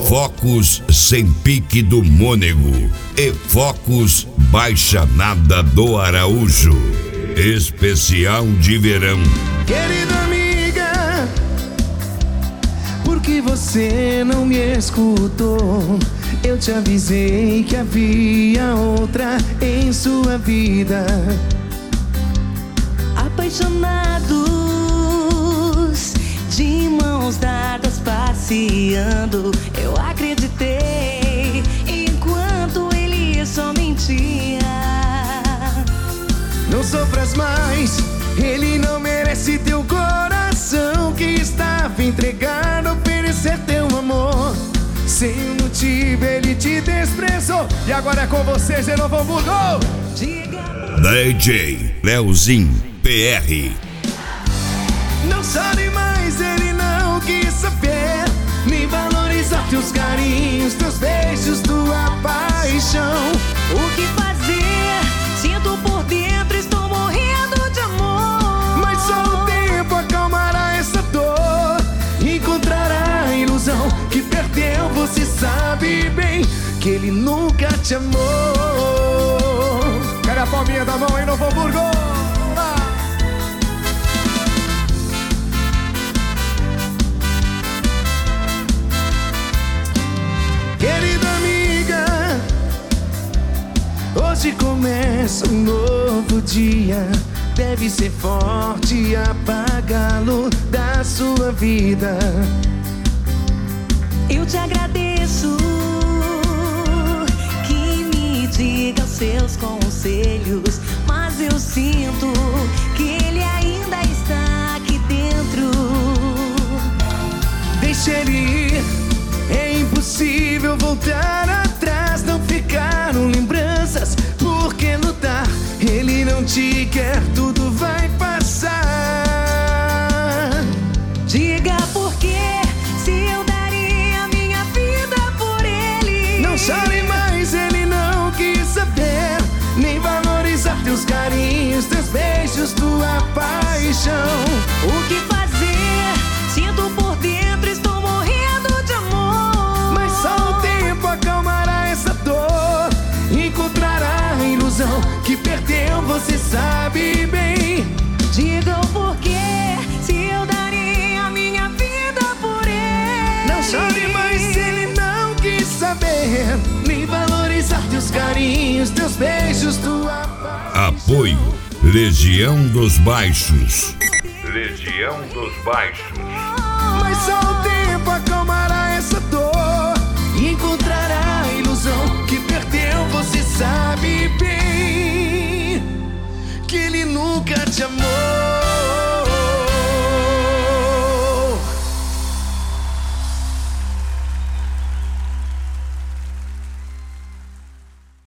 Focos sem pique do Mônego e Focos Baixa Nada do Araújo. Especial de verão. Querida amiga, por que você não me escutou? Eu te avisei que havia outra em sua vida. Apaixonados, de mãos dadas passeando, eu acreditei enquanto ele só mentia. Não sofras mais, ele não merece teu coração que estava entregado a oferecer teu amor. Sem motivo ele te desprezou e agora é com você, Novo Hamburgo. DJ Leozinho PR. Não sabe mais, ele não quis saber nem valorizar teus carinhos, teus beijos, tua paixão. O que fazer? Sinto por dentro, estou morrendo de amor. Mas só o tempo acalmará essa dor, encontrará a ilusão que perdeu. Você sabe bem que ele nunca te amou. Quero a palminha da mão em Novo Hamburgo. Querida amiga, hoje começa um novo dia. Deve ser forte apagá-lo da sua vida. Eu te agradeço que me diga os seus conselhos, mas eu sinto que ele ainda está aqui dentro. Deixa ele ir, é impossível voltar atrás. Não ficaram lembranças, por que lutar? Ele não te quer, tudo vai passar. Diga por quê, se eu daria minha vida por ele. Não chore mais, ele não quis saber nem valorizar teus carinhos, teus beijos, tua paixão. O que fazer? Sinto por dentro, estou morrendo de amor. Mas só o tempo acalmará essa dor, encontrará a ilusão que perdeu. Você sabe bem. Diga o porquê, se eu daria minha vida por ele. Não chore mais, ele não quis saber nem valorizar teus carinhos, teus beijos, tua paixão. Apoio Legião dos Baixos. Legião dos Baixos. Mas só o tempo acalmará essa dor e encontrará a ilusão que perdeu. Você sabe bem que ele nunca te amou.